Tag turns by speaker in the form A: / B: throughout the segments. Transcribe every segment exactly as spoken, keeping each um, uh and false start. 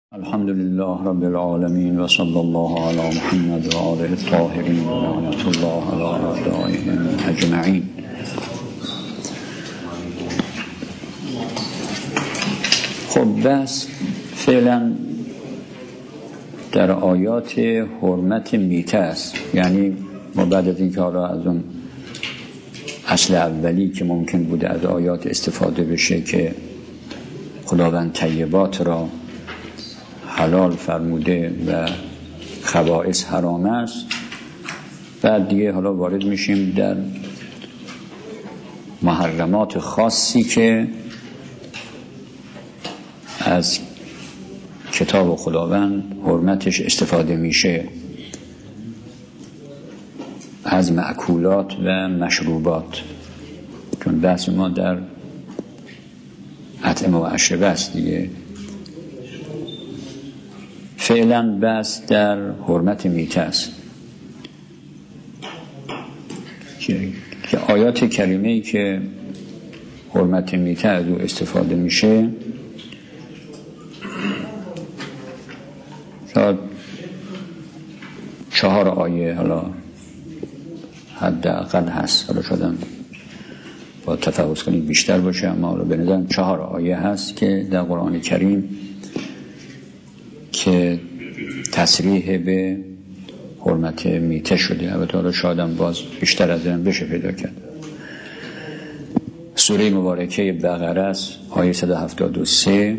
A: الحمد لله رب العالمين و صلی الله علی محمد و آله الطاهرین و لعنت الله علی اعدائهم اجمعین. خب بس فعلا در آیات حرمت میته است، یعنی ما بعد از اینکه حالا از اون اصل اولی که ممکن بوده از آیات استفاده بشه که خداوند طیبات را حلال فرموده و خبائث حرام است، بعد دیگه حالا وارد میشیم در محرمات خاصی که از کتاب خداوند حرمتش استفاده میشه، از مأکولات و مشروبات، چون بحث ما در اطعمه و اشربه است دیگه. فعلا بحث در حرمت میته است که آیات کریمه‌ای که حرمت میته از او استفاده میشه شاید چهار آیه حالا حداقل هست، حالا شاید با تفحص کنید بیشتر باشه، اما حالا به نظرم چهار آیه هست که در قرآن کریم که تصریح به حرمت میته شده. البته حالا شایدم باز بیشتر از این بشه پیدا کرد. سوره مبارکه بقره است، آیه صد و هفتاد و سه.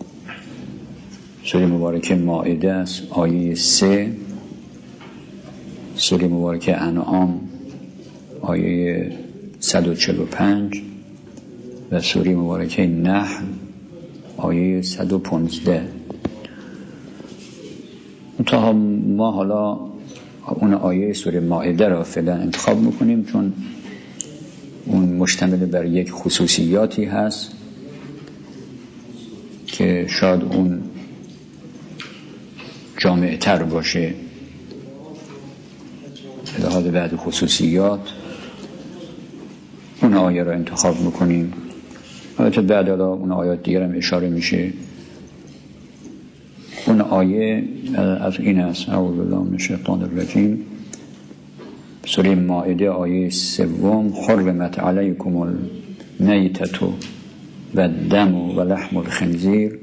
A: سوره مبارکه مائده است، آیه سه. سوره مبارکه انعام آیه صد و چهل و پنج و سوره مبارکه نحل آیه صد و پانزده. تا ما حالا اون آیه سوره مائده را فعلا انتخاب میکنیم، چون اون مشتمل بر یک خصوصیاتی هست که شاید اون جامع تر باشه. به لحاظ بعد خصوصیات اون آیه را انتخاب میکنیم. البته بعد حالا اون آیات دیگر هم اشاره میشه. اون آیه از این است: اعوذ بالله من الشیطان الرجیم. سوره مائده آیه سوم: حرمت علیکم المیتة و الدم و لحم الخنزیر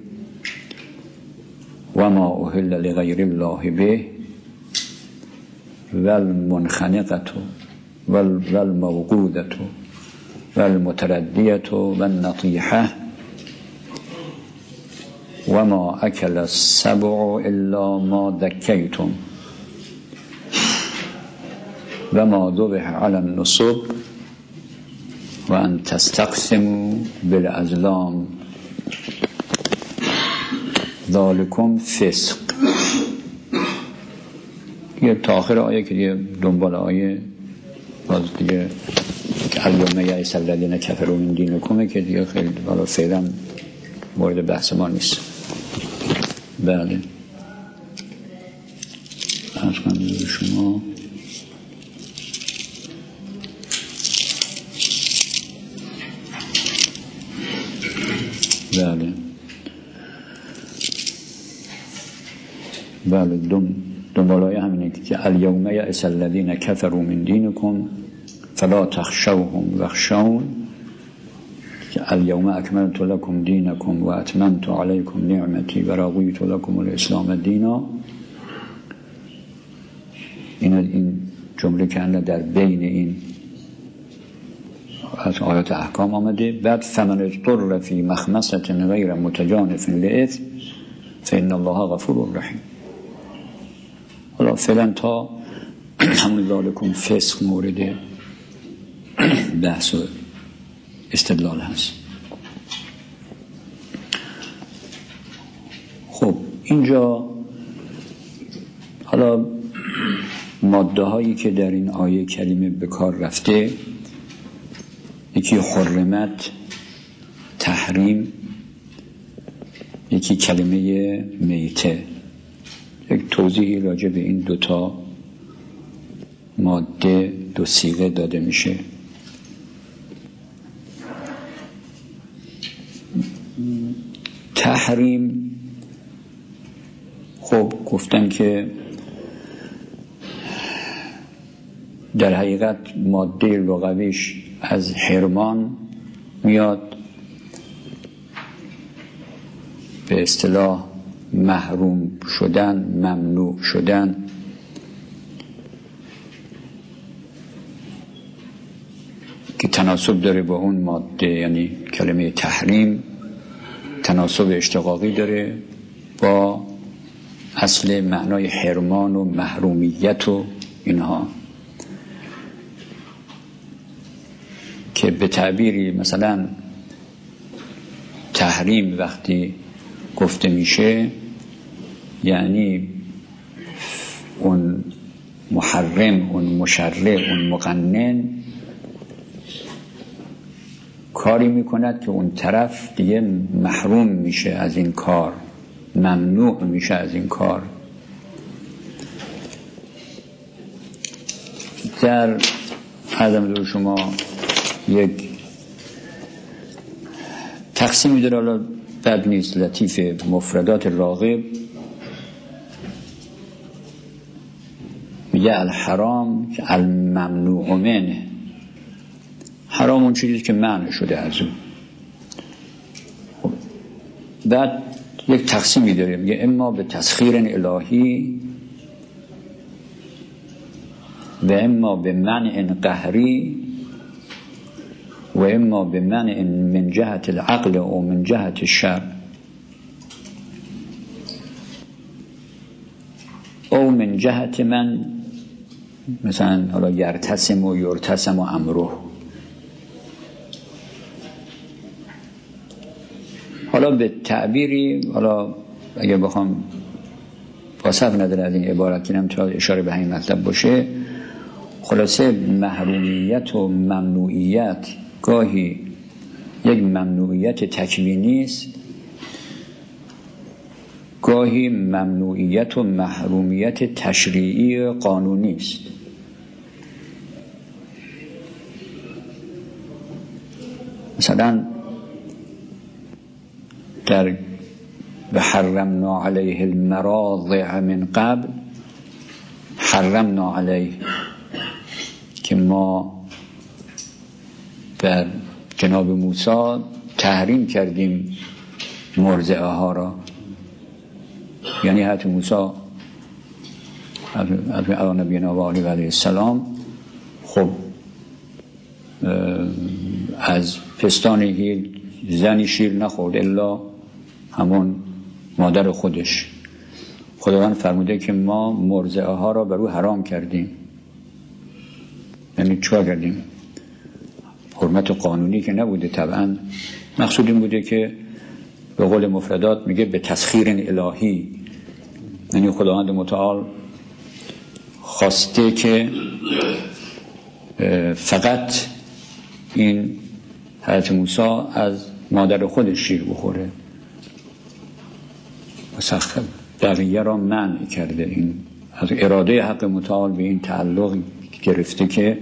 A: و ما اهل لغیر الله به و المنخنقة و الموقودة و المتردیة و النطیحة و ما اکل السبع الا ما ذکیتم و ما ذبح علی النصب و ان تستقسموا بالازلام ذالکم فسق. یه تا آخر آیه که دیگه دنبال آیه باز دیگه الیوم یئس الذین کفروا من دینکم که دیگه خیلی حالا فعلا مورد بحث ما نیست. بله از کنم به شما بله بله دم دنبالای همینه که الیوم یئس الذین کفروا من دینکم فلا تخشوهم واخشون، که الیوم اکملت لکم دینکم و اتممت علیکم نعمتی و رضیت لکم الاسلام دینا. این این جمله که در بین این از آیات احکام آمده. بعد فمن اضطر فی مخمصة غیر متجانف لإثم فإن الله غفور رحیم. حالا فعلا تا همون ذالکم فسق مورد بحث و استدلال هست. خب اینجا حالا ماده هایی که در این آیه کریمه به کار رفته، یکی حرمت تحریم، یکی کلمه میته. یک توضیحی راجع به این دوتا ماده دو صیغه داده میشه. تحریم خب گفتن که در حقیقت ماده لغویش از حرمان میاد، به اصطلاح محروم شدن، ممنوع شدن. که تناسب داره با اون ماده، یعنی کلمه تحریم تناسب اشتقاقی داره با اصل معنای حرمان و محرومیت و اینها، که به تعبیری مثلا تحریم وقتی گفته میشه یعنی اون محرم، اون مشرع، اون مقنن کاری میکند که اون طرف دیگه محروم میشه از این کار، ممنوع میشه از این کار. در عدم دور شما یک تقسیمی داره، حالا بد نیست، لطیف، مفردات راغب میگه الحرام الممنوع منه. حرام اون چیزی که منع شده از اون. بعد یک تقسیمی داره میگه اما به تسخیر الهی و اما به منع قهری و اما به منع من جهت العقل و من جهت الشرع او من جهت من، مثلا حالا یرتسم و یرتسم و امره. حالا به تعبیری، حالا اگر بخوام واسف نداره از این عبارت کنم تا اشاره به همین مطلب باشه، خلاصه محرومیت و ممنوعیت گاهی یک ممنوعیت تکوینی است، گاهی ممنوعیت و محرومیت تشریعی قانونی است. مثلا در و حرمنا علیه المراضع من قبل، حرمنا علیه که ما بر جناب موسی تحریم کردیم مرضعه ها را، یعنی حضرت موسی حضرت نبینا و علیه السلام خب از پستان هیچ زنی شیر نخورد الا همون مادر خودش. خداوند فرموده که ما مرضعه ها را بر او حرام کردیم. یعنی چیکار کردیم؟ حرمت قانونی که نبوده، طبعا مقصود این بوده که به قول مفردات میگه به تسخیر الهی، یعنی خداوند متعال خواسته که فقط این حضرت موسی از مادر خودش شیر بخوره، مسخر بقیه را منع کرده. این از اراده حق متعال به این تعلق گرفته که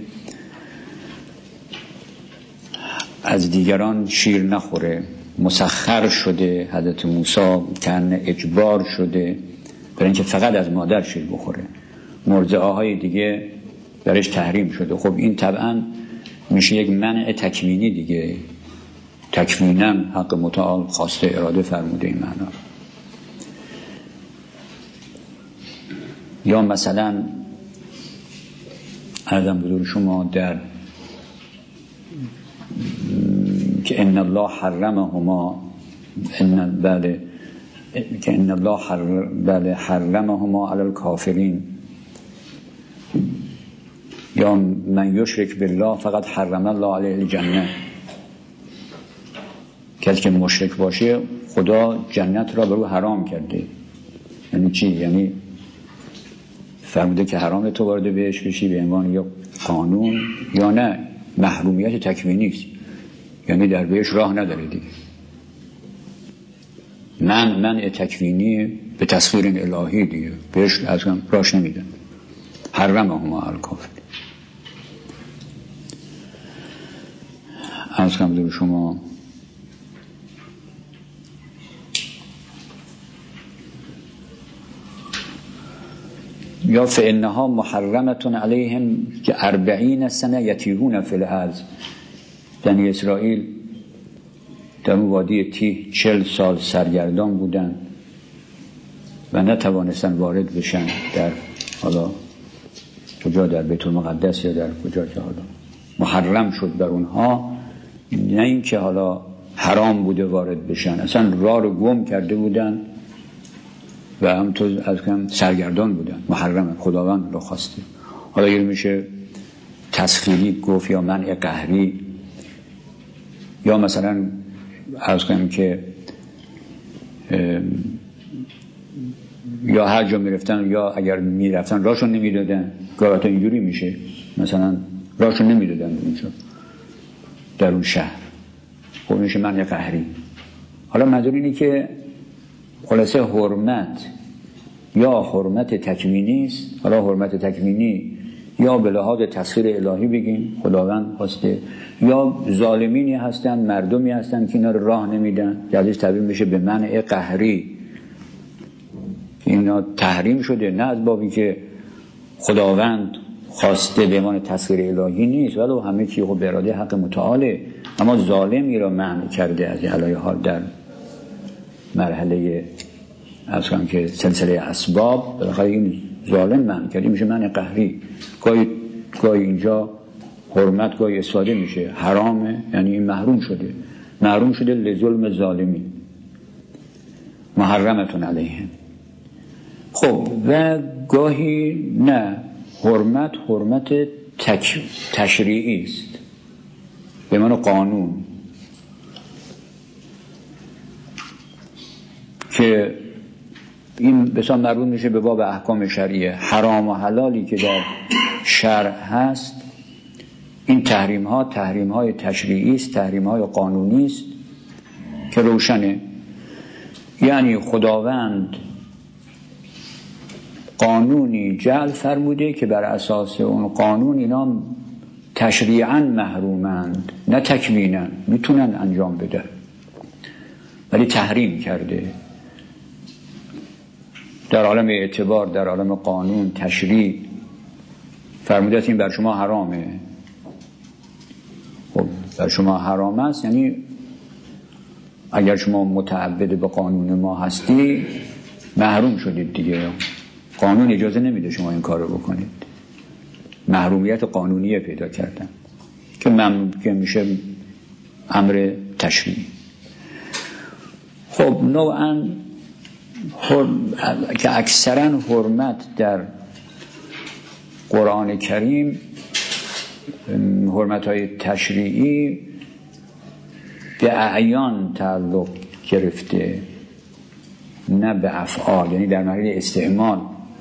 A: از دیگران شیر نخوره. مسخر شده حضرت موسی، کن اجبار شده برای اینکه فقط از مادر شیر بخوره، مرضعه های دیگه برش تحریم شده. خب این طبعا میشه یک منع تکوینی دیگه، تکوینا حق متعال خواسته اراده فرموده این معنا. یا مثلا عرضم بدور شما در که ان الله حرمهما، ان بله که ان الله حر بله حرمهما علی الکافرین، یا من یشرک بالله فقط حرم الله علیه الجنه، کسی که مشرک باشه خدا جنت را بر او حرام کرده. یعنی چی؟ یعنی فرموده که حرام تو وارد بهش بشی به عنوان یا قانون، یا نه محرومیت تکوینی است، یعنی در بهش راه نداره دیگه. من منع تکوینی به تسخیر الهی دیگه، بهش از هم راش نمیدن. حرمهما علی الکافر. از کم دور شما یا فإنها محرمة علیهم که اربعین سنه یتیهون فی الارض، بنی اسرائیل در اون وادی تیه چل سال سرگردان بودن و نتوانستن وارد بشن در حالا کجا، در بیت المقدس یا در کجا که حالا محرم شد بر اونها، نه این که حالا حرام بوده وارد بشن، اصلا راه رو گم کرده بودن و همونطور از کم سرگردان بودن. محرم خداوند رو خواسته. حالا یه میشه تسخیری گفت یا منع قهری، یا مثلا عرض کنم که یا هر جا میرفتن یا اگر میرفتن راشون نمیدادن، گاهی اینجوری میشه مثلا راشون نمیدادن اونجا در اون شهر، خب میشه منع قهری. حالا منظور اینه که خلاصه حرمت یا حرمت تکوینی است، حالا حرمت تکوینی یا به لحاظ تسخیر الهی بگیم خداوند خواسته، یا ظالمینی هستن، مردمی هستن که اینا رو راه نمیدن، جدیش تبدیل میشه به منع قهری، اینا تحریم شده، نه از بابی که خداوند خواسته به عنوان تسخیر الهی نیست، ولی همه چی خب به اراده حق متعاله، اما ظالمی را منع کرده از علایه حال در مرحله از کنم که سلسله اسباب، بالاخره این ظالم منع کرده میشه منع قهری. گاهی گاهی اینجا حرمت گاهی استفاده میشه حرامه، یعنی این محروم شده، محروم شده لظلم ظالمی، محرمتون علیهم. خب و گاهی نه، حرمت حرمت تک تشریعی است به معنی قانون، که این بسیار مربوط میشه به باب احکام شرعیه. حرام و حلالی که در شرع هست، این تحریم ها تحریم های تشریعی است، تحریم های قانونی است که روشنه. یعنی خداوند قانونی جعل فرموده که بر اساس اون قانون اینا تشریعاً محرومند، نه تکویناً، میتونن انجام بدن ولی تحریم کرده. در عالم اعتبار، در عالم قانون تشریع فرموده است این بر شما حرامه. خب بر شما حرام است، یعنی اگر شما متعبد به قانون ما هستی محروم شدید دیگه، قانون اجازه نمیده شما این کار رو بکنید. محرومیت قانونیه پیدا کردن که ممکن میشه امر تشریعی. خب نوعاً که اکثرا حرمت در قرآن کریم، حرمت های تشریعی به اعیان تعلق گرفته، نه به افعال، یعنی در محل استعمال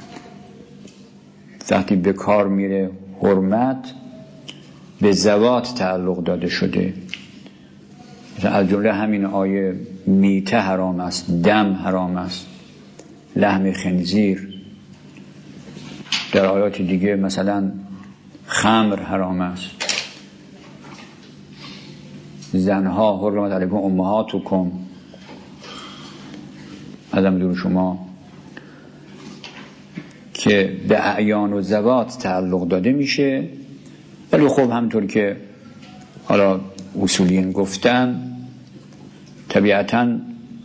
A: وقتی به کار میره حرمت به ذوات تعلق داده شده. از جمله همین آیه میته حرام است، دم حرام است، لحم خنزیر. در آیات دیگه مثلا خمر حرام است، زنها حرمت علیکم امهاتکم، ازم دور شما، که به اعیان و ذوات تعلق داده میشه. ولی خب همونطور که حالا اصولین گفتن، طبیعتاً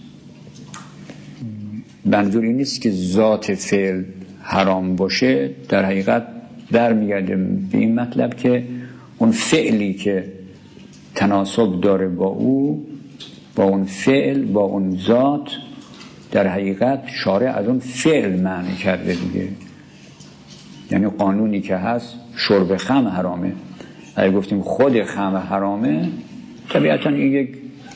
A: منظور این نیست که ذات فعل حرام باشه، در حقیقت برمیگرده به این مطلب که اون فعلی که تناسب داره با او، با اون فعل، با اون ذات، در حقیقت شارع از اون فعل معنی کرده دیگه. یعنی قانونی که هست شرب خمر حرامه، اگه گفتیم خود خمر حرامه، طبیعتاً این یک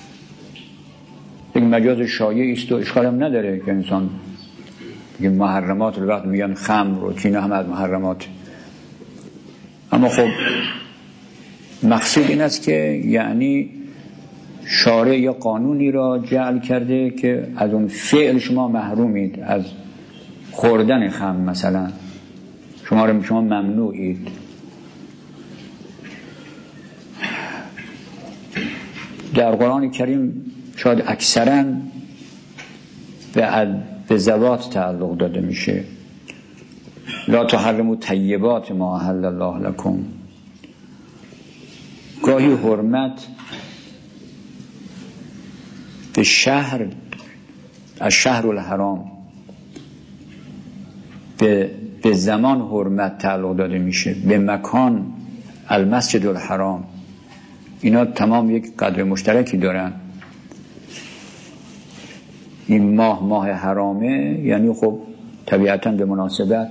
A: یک مجاز شایعی است و اشکال هم نداره که انسان میگه محرمات رو وقت میگن خمر رو که اینا هم از محرمات. اما خب مقصود این است که یعنی شارع یا قانونی را جعل کرده که از اون فعل شما محرومید، از خوردن خمر مثلا شما رو شما ممنوعید. در قرآن کریم شاید اکثرا به به ذوات تعلق داده میشه، لا تحرموا طیبات ما احل الله لکم. گاهی حرمت به شهر، از شهر الحرام به به زمان حرمت تعلق داده میشه، به مکان المسجد الحرام. اینا تمام یک قدر مشترکی دارن. این ماه ماه حرامه، یعنی خب طبیعتاً به مناسبت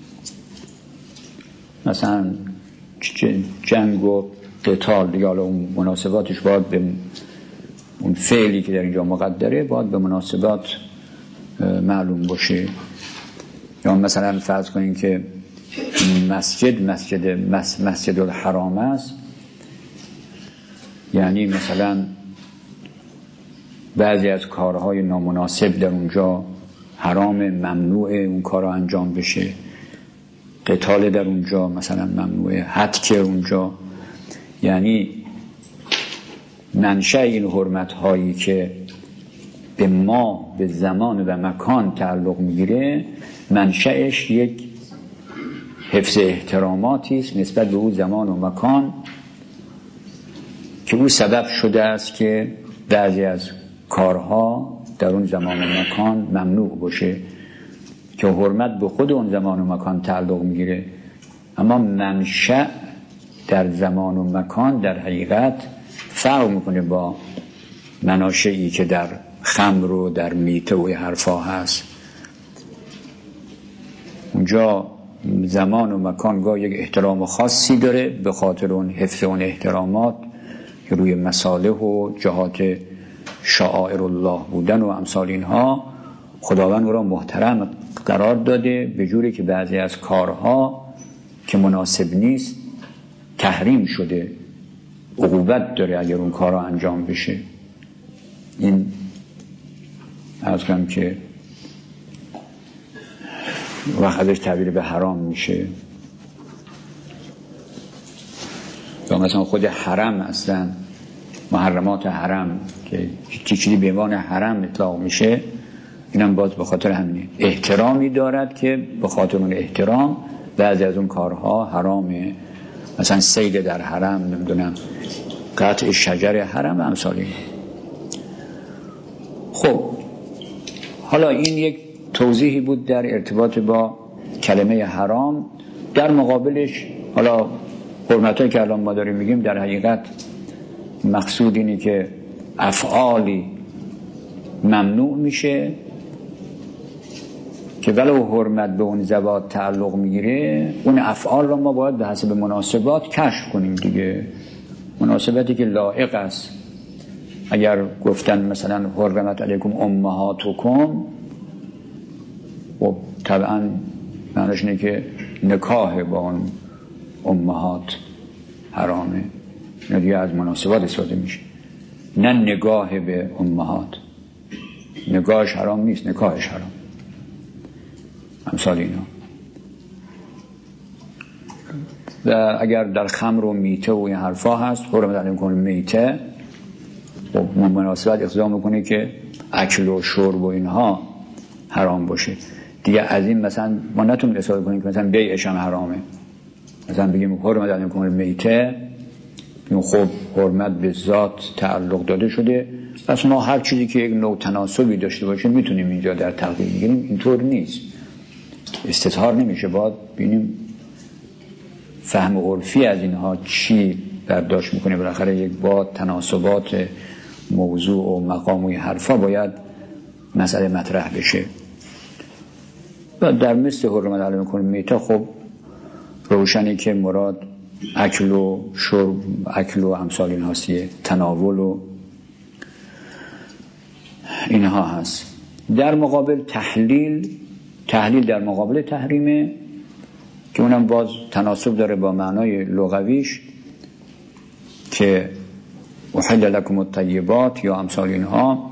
A: مثلا جنگ و قتال دیگه، حالا اون مناسباتش باید به اون فعلی که در اینجا مقدره باید به مناسبات معلوم باشه. یا مثلا فرض کنین که مسجد مسجد مسجد الحرام است، یعنی مثلا بعضی از کارهای نامناسب در اونجا حرام، ممنوع اون کارها انجام بشه. قتال در اونجا مثلا ممنوعه، حتک اونجا. یعنی منشأ این حرمت هایی که به ما، به زمان و مکان تعلق میگیره، منشأش یک حفظ احتراماتی است نسبت به اون زمان و مکان که او سبب شده است که بعضی از کارها در اون زمان و مکان ممنوع باشه، که حرمت به خود اون زمان و مکان تعلق میگیره. اما منشأ در زمان و مکان در حقیقت فرق میکنه با مناشئی که در خمر و در میته و حرفا هست. اونجا زمان و مکان گاه یک احترام خاصی داره به خاطر اون حفظ اون احترامات که روی مصالح و جهات شعائر الله بودن و امثال اینها خداوند او را محترم قرار داده، به جوری که بعضی از کارها که مناسب نیست تحریم شده، عقوبت داره اگر اون کارها انجام بشه. این عرض کنم که وقت ازش تعبیر به حرام میشه. یا مثلا خود حرم اصلا، محرمات حرم که چیزی به عنوان حرم اطلاق میشه، اینم باز به خاطر همینه، احترامی دارد که به خاطر اون احترام بعضی از اون کارها حرامه. مثلا صید در حرم، نمیدونم قطع شجر حرم، امثال این. خب حالا این یک توضیحی بود در ارتباط با کلمه حرام. در مقابلش حالا حرمتایی که الان ما داریم میگیم در حقیقت مقصود اینه که افعالی ممنوع میشه که ولو حرمت به اون زوات تعلق میگیره، اون افعال را ما باید به حسب مناسبات کشف کنیم دیگه، مناسبتی که لایق است. اگر گفتن مثلا حرمت علیکم امهاتکم، و طبعا معنیش اینه که نکاح با اون امهات حرامه، نه دیگه از مناسبات استفاده میشه، نه نگاه به امهات. نگاهش حرام نیست، نکاحش حرام، امثال اینا. و اگر در خمر و میته و این حرفا هست، حرمت علیکم میته، و مناسبت اقتضا میکنه که اکل و شرب و اینها حرام باشه دیگه. از این مثلا ما نتونیم استفاده کنیم که مثلا بیعش هم حرامه، مثلا بگیم حرمت علیکم میته، خب حرمت به ذات تعلق داده شده، پس ما هر چیزی که یک نوع تناسبی داشته باشه میتونیم اینجا در تقدیر بگیریم. اینطور نیست، استظهار نمیشه. باید ببینیم فهم عرفی از اینها چی برداشت میکنه. بالاخره یک با تناسبات موضوع و مقام و حرفا باید مسئله مطرح بشه. و در مثل حرمت علیکم میته خب روشنی که مراد اکل و شرب، اکل و امثال این هستیه، تناول و اینها هست. در مقابل تحلیل، تحلیل در مقابل تحریمه که اونم باز تناسب داره با معنای لغویش که احل لکم الطیبات یا امثال اینها،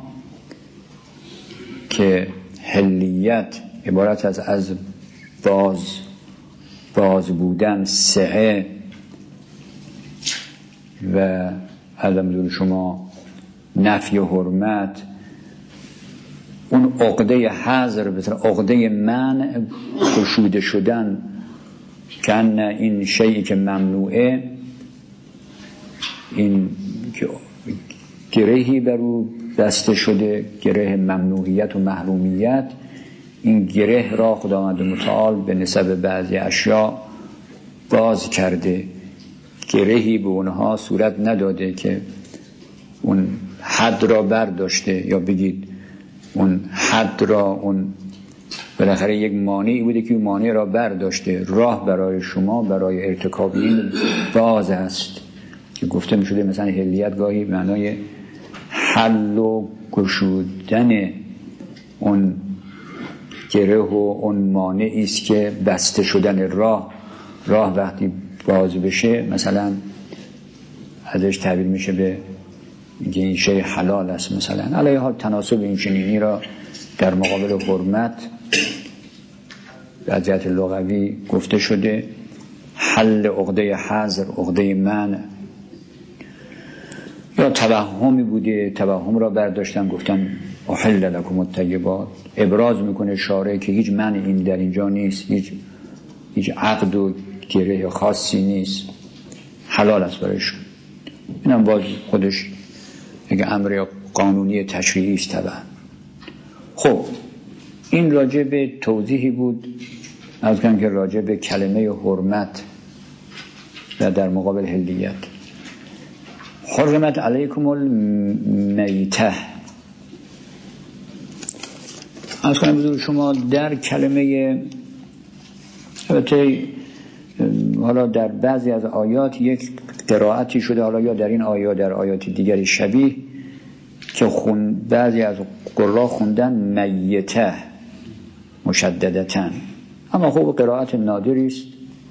A: که حلیت عبارت از از باز باز بودن، سعه و علم دون شما نفی حرمت اون عقده حذر به طور عقده منع گشوده شدن، کن این شیئی که ممنوعه، این گرهی بر او بسته شده، گره ممنوعیت و محرومیت، این گره را خداوند متعال به نسبت بعضی اشیاء باز کرده، گرهی به اونها صورت نداده که اون حد را برداشته، یا بگید اون حد را، اون بالاخره یک مانعی بوده که اون مانع را برداشته. راه برای شما برای ارتکاب این باز است که گفته می شده مثلا هلیت گاهی معنای حل و گشودن اون گره و اون مانعی است که بسته شدن راه. راه وقتی باز بشه مثلا ازش تعبیر میشه به اینکه این شی حلال است مثلا. علیه حال تناسب این چنینی را در مقابل حرمت از جهت لغوی گفته شده. حل عقده حذر، عقده منع، یا توهمی بوده، توهم را برداشتن گفتن احل لکم الطیبات. ابراز میکنه شارع که هیچ منع این در اینجا نیست، هیچ هیچ عقد و گره خاصی نیست، حلال است برایشون. اینم باز خودش اگه امر قانونی تشریعی است طبعا. خب این راجع به توضیحی بود از کنم که راجع به کلمه حرمت و در مقابل حلیت. حرمت علیکم المیته، از کنم بزرگ شما در کلمه، البته حالا در بعضی از آیات یک قرائتی شده، حالا یا در این آیات در آیات دیگری شبیه که خون بعضی از قرآن خوندن میته مشددتن، اما خب قرائت نادری است.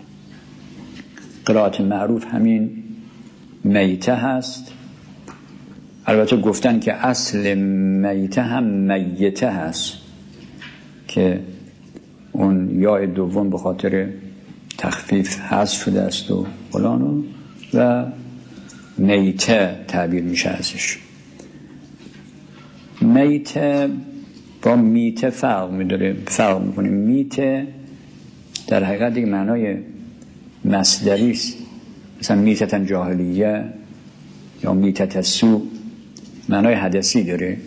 A: قرائت معروف همین میته هست. البته گفتن که اصل میته هم میته هست که اون یا دوم به خاطر تخفیف حذف شده است و فلان و میته تعبیر میشه ازش. میته با میته فرق میداره، فرق میکنه. میته در حقیقت دیگه معنای مصدری است، مثلا میتتن جاهلیه یا میتت سو، معنای حدثی داره.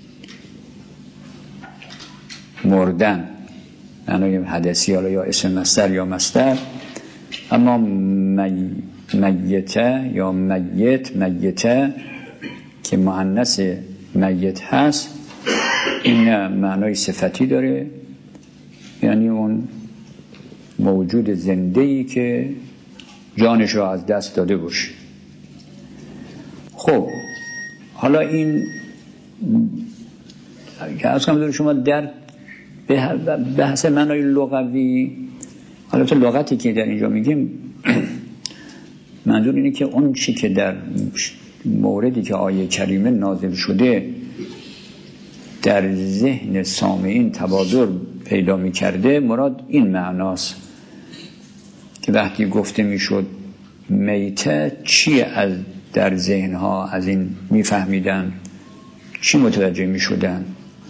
A: مردن معنای حدثی، حالا یا اسم مصدر یا مصدر. اما می میته یا میت، میته که مؤنث میت هست، این معنای صفتی داره، یعنی اون موجود زنده‌ای که جانش را از دست داده باشه. خب حالا این که از کنم شما در بحث معنای لغوی، حالا تو لغتی که در اینجا میگیم منظور اینه که اون چی که در موردی که آیه کریمه نازل شده در ذهن سامعین تبادر پیدا میکرده، مراد این معناست که وقتی گفته میشد میته، چی از در ذهنها از این میفهمیدن، چی متوجه میشدن.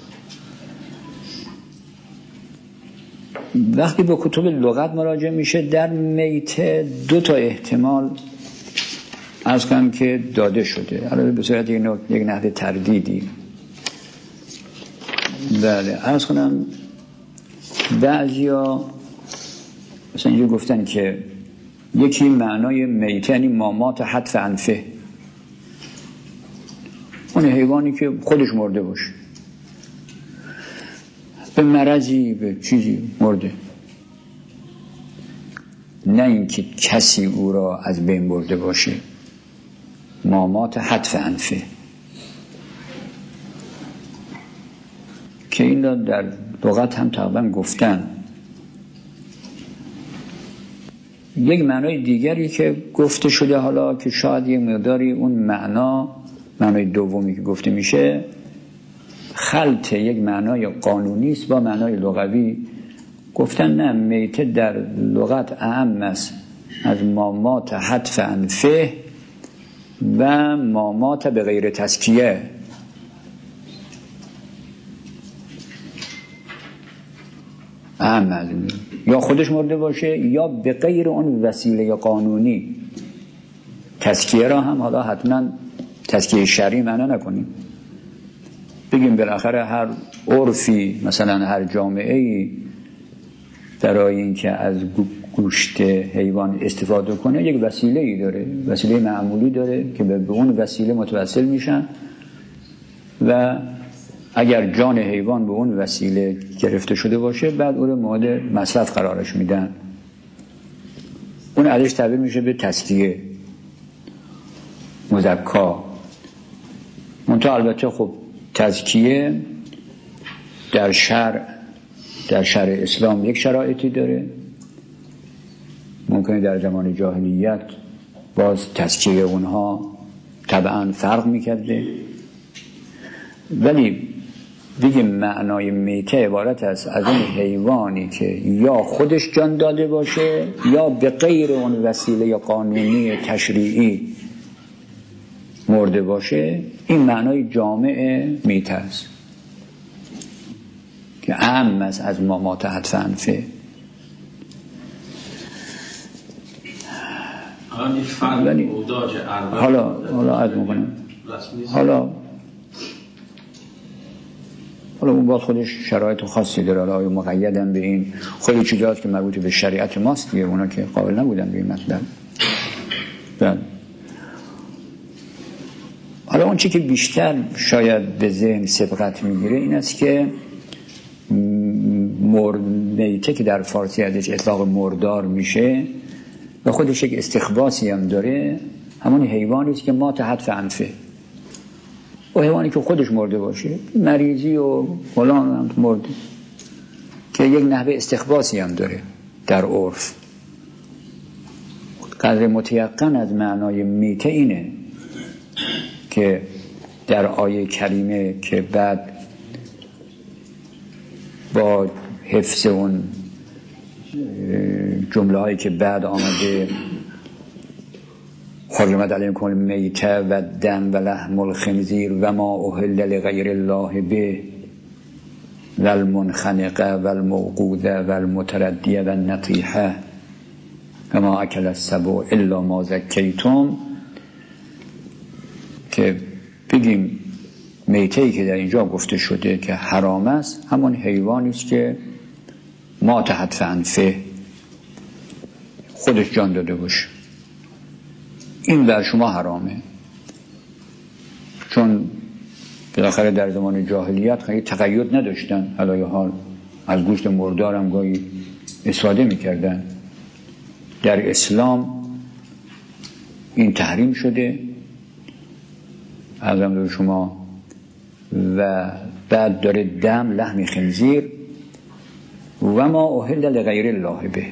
A: وقتی به کتب لغت مراجعه میشه در میته دو تا احتمال از کنم که داده شده، البته به صورت یک نحوه تردیدی. بله از کنم بعضیا مثلا اینجا گفتن که یکی معنای میته یعنی مامات حتف انفه، اون حیوانی که خودش مرده باشه، به مرضی به چیزی مرده، نه اینکه کسی او را از بین برده باشه. مامات حتف انفه که این را در لغت هم تقریبا گفتن. یک معنای دیگری که گفته شده، حالا که شاید یک مقداری اون معنا، معنای دومی که گفته میشه خلط یک معنای قانونی است با معنای لغوی. گفتن نه، میته در لغت اعم است از مامات حتف انفه و مامات به غیر تزکیه. اهم از این، یا خودش مرده باشه یا به غیر اون وسیله قانونی. تزکیه را هم حالا حتما تزکیه شرعی معنا نکنیم، بگیم بالاخره هر عرفی مثلا هر جامعه‌ای برای اینکه از گوشت حیوان استفاده کنه یک وسیله‌ای داره، وسیله معمولی داره که به اون وسیله متوسل میشن و اگر جان حیوان به اون وسیله گرفته شده باشه بعد اون مورد مصرف قرارش میدن. اون ازش تعبیر میشه به تزکیه، مزکا. منتها البته خب تزکیه در شرع در شرع اسلام یک شرایطی داره، ممکنه در زمان جاهلیت باز تزکیه اونها طبعا فرق میکرده، ولی دیگه معنای میته عبارت است از اون حیوانی که یا خودش جان داده باشه یا به غیر اون وسیله یا قانونی تشریعی مرده باشه. این معنای جامع میته است که اهم است از ما ما تحت فنفه. ولی حالا حالا عرض میکنم حالا حالا اون باز خودش شرایط خاصی داره، حالا مقیدن به این خیلی چیزاست که مربوط به شریعت ماست دیگه، اونا که قابل نبودن به این مطلب. بله. حالا اون چی که بیشتر شاید به ذهن سبقت میگیره این است که میته که در فارسی ازش اطلاق مردار میشه و خودش یک استخباسی هم داره، همون حیوانی است که ما تحت فنفه، و حیوانی که خودش مرده باشه، مریضی و فلان هم مرده، که یک نحوه استخباسی هم داره در عرف. قدر متیقن از معنای میته اینه که در آیه کریمه که بعد با حفظ اون جمله هایی که بعد آمده حرمت علیکم المیته و دم و لحم الخنزیر و ما اهل لغیر الله به و المنخنقه و الموقوده و المتردیه و النطیحه و ما اکل السبع الا ما زکیتم، که بگیم میته‌ای که در اینجا گفته شده که حرام است همون حیوانی است که ما تحت فنفه خودش جان داده باشه، این بر شما حرامه. چون بالاخره در زمان جاهلیت خیلی تقید نداشتن، علای حال از گوشت مردار هم گاهی استفاده میکردن. در اسلام این تحریم شده عرضم داره شما، و بعد داره دم لحم خنزیر و ما اهل لغیر الله به،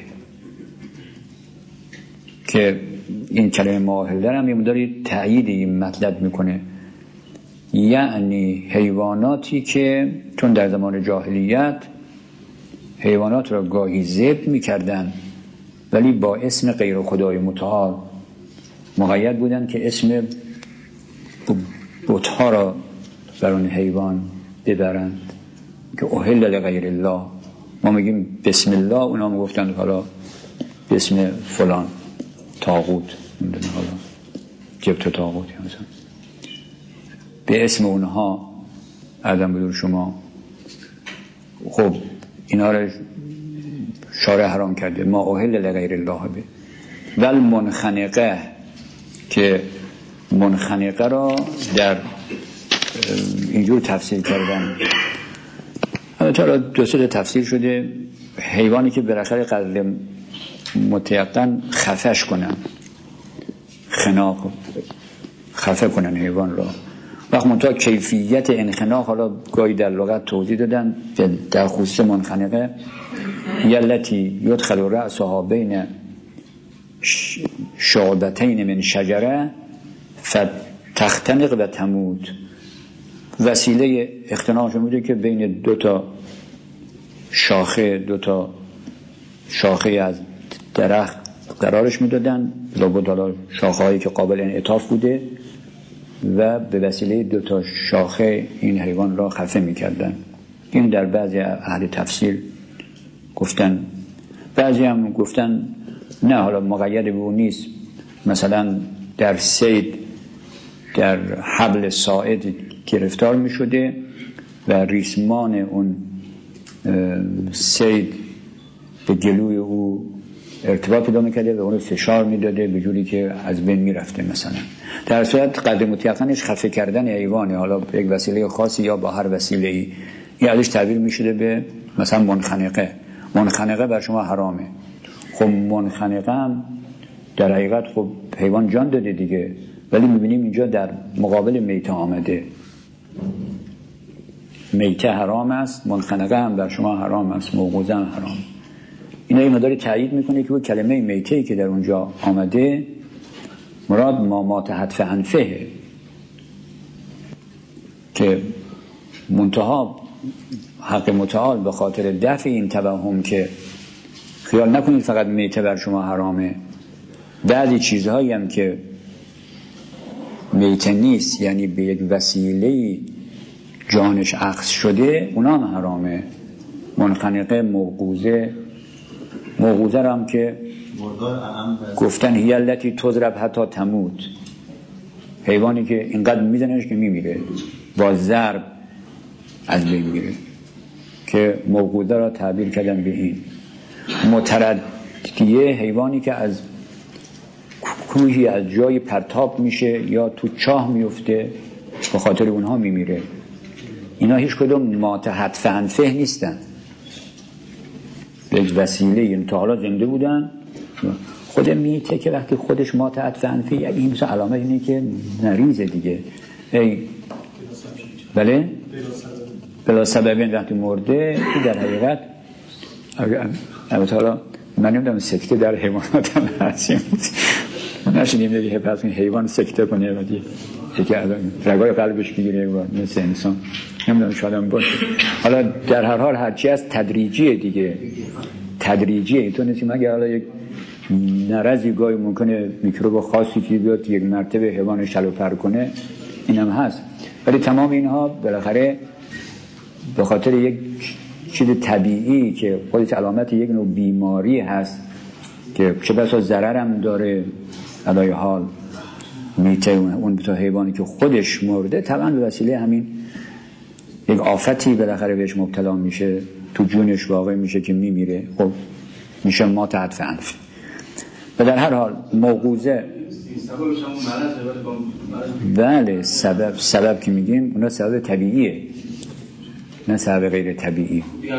A: که این کلمه ما اهل هم یه مداری تأیید این مطلب میکنه، یعنی حیواناتی که چون در زمان جاهلیت حیوانات را گاهی ذبح میکردن ولی با اسم غیر خدای متعال مقید بودن که اسم بت‌ها را بر اون حیوان ببرند که اهل لغیر الله. ما میگیم بسم الله، اونا میگفتن حالا بسم فلان طاغوت، نمیدونم حالا جبت طاغوت یا مثلا به اسم اونها عدم بدون شما. خب اینا رو شارع حرام کرده، ما اهل لغیر الله به. ول منخنقه، که منخنقه را در اینجور تفسیر کردن، حالا دو سه تفسیر شده، حیوانی که بالاخره قدر متیقن خفش کنن، خناق خفه کنن حیوان را. وقت منتها کیفیت انخناق حالا گاهی در لغت توضیح دادن، در خصوص منخنقه یلتی یدخل رأسها بین شعبتین من شجره فتختنق و تموت. وسیله اختناقش بوده که بین دو تا شاخه دو تا شاخه از درخت قرارش میدادن، لابد حالا شاخه هایی که قابل انعطاف بوده، و به وسیله دو تا شاخه این حیوان را خفه میکردن. این در بعضی اهل تفسیر گفتن. بعضی هم گفتن نه، حالا مقید به اون نیست، مثلا در صید در حبل صائد گرفتار می شده و ریسمان اون صید به گلوی او ارتباط پیدا میکرده و اون فشار میداده به جوری که از بین میرفته. مثلا در صورت قدر مطلقاًش خفه کردن حیوانه، حالا به یک وسیله خاصی یا با هر وسیله‌ای، این ازش تعبیر میشده به مثلا منخنقه. منخنقه بر شما حرامه. خب منخنقه هم در حقیقت خب حیوان جان داده دیگه، ولی میبینیم اینجا در مقابل میته آمده. میته حرام است، منخنقه هم بر شما حرام است، موقوزه هم حرام. اینا اینو داره تایید میکنه که اون کلمه میته که در اونجا آمده مراد ما مات حتف انفه، که منتها حق متعال به خاطر دفع این توهم که خیال نکنید فقط میته بر شما حرامه، بعضی چیزهایی هم که میته نیست، یعنی به یک وسیله جانش اخذ شده، اونا هم حرامه. منخنقه، موقوزه. موقوزه رو هم که گفتن هی التی تضرب حتی تموت، حیوانی که اینقدر میزنش که میمیره، با ضرب از بین میره، که موقوزه را تعبیر کردن به این. متردیه، حیوانی که از کوهی از جای پرتاب میشه یا تو چاه میفته، به خاطر اونها میمیره. اینا هیچ کدوم مات حتف انفه نیستن، به وسیله این تا حالا زنده بودن. خود میته که وقتی خودش مات حتف انفه، یعنی این مثل علامه اینه که نریزه دیگه. ای بله بلا سببین وقتی مرده، که در حقیقت البته حالا من نمیدونم سکته در حیوانات هم هستیم نشینیم دیگه، پس این حیوان سکته کنه و دیگه یکی رگای قلبش بگیره مثل انسان، نمیدونم شاید هم باشه. حالا در هر حال هرچی از تدریجیه دیگه، تدریجیه. تو نیستیم اگر حالا یک نرزی گاهی ممکنه میکروب خاصی که بیاد یک مرتبه حیوان شلو پر کنه، اینم هست، ولی تمام اینها بالاخره به خاطر یک چیز طبیعی که خودش علامت یک نوع بیماری هست که چه بسا ضرر هم داره، علای حال میته اون تا حیوانی که خودش مرده طبعا به وسیله همین یک آفتی بالاخره بهش مبتلا میشه، تو جونش واقع میشه که میمیره، خب میشه ما تحت فنف. و در هر حال موقوزه بله سبب سبب که میگیم اونا سبب طبیعیه، نه سبب غیر طبیعی.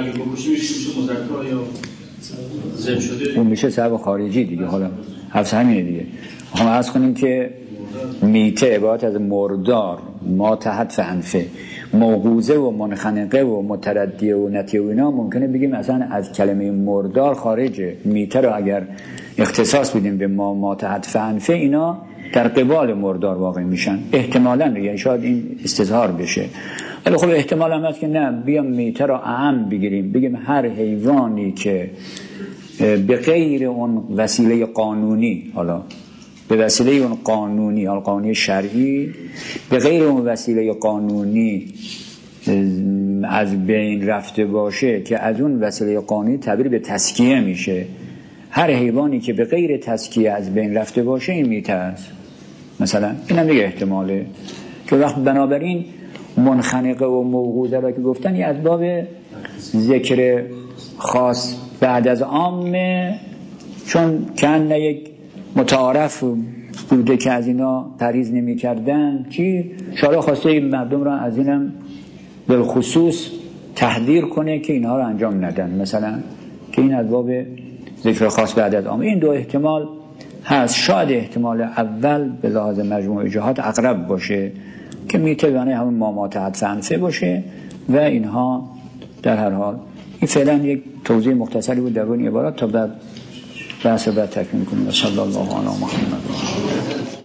A: اون میشه سبب خارجی دیگه. حالا حفظ همینه دیگه. هم عرض کنیم که میته عبارت از مردار، ما تحت فنفه. موقوزه و منخنقه و متردیه و نتیه و اینا ممکنه بگیم اصلا از کلمه مردار خارجه. میته رو اگر اختصاص بدیم به ما ما تحت فنفه، اینا در قبال مردار واقع میشن احتمالاً، یعنی شاید این استظهار بشه، ولی خب احتمال هم هست که نه، بیام میته رو اعم بگیریم، بگیم هر حیوانی که به غیر اون وسیله قانونی، حالا به وسیله اون قانونی، حالا قانونی شرعی، به غیر اون وسیله قانونی از بین رفته باشه، که از اون وسیله قانونی تعبیر به تزکیه میشه. هر حیوانی که به غیر تزکیه از بین رفته باشه این میته است. مثلا این هم دیگه احتماله که وقت بنابراین منخنقه و موقوزه را که گفتن یه از باب ذکر خاص بعد از عامه، چون کنه یک متعارف بوده که از اینا پریز نمی کردن، چی شارع خواسته این مردم را از اینم بالخصوص تحذیر کنه که اینها را انجام ندن، مثلا که این از باب ذکر خاص بعد از عامه. این دو احتمال هست. شاید احتمال اول به لحاظ مجموع جهات اقرب باشه که میتونه همون مامات حدفنفه باشه و اینها. در هر حال این فعلا یک توضیح مختصری بود در این عبارات تا بعد بحث بعد تکمیل کنیم. صلی الله علی محمد.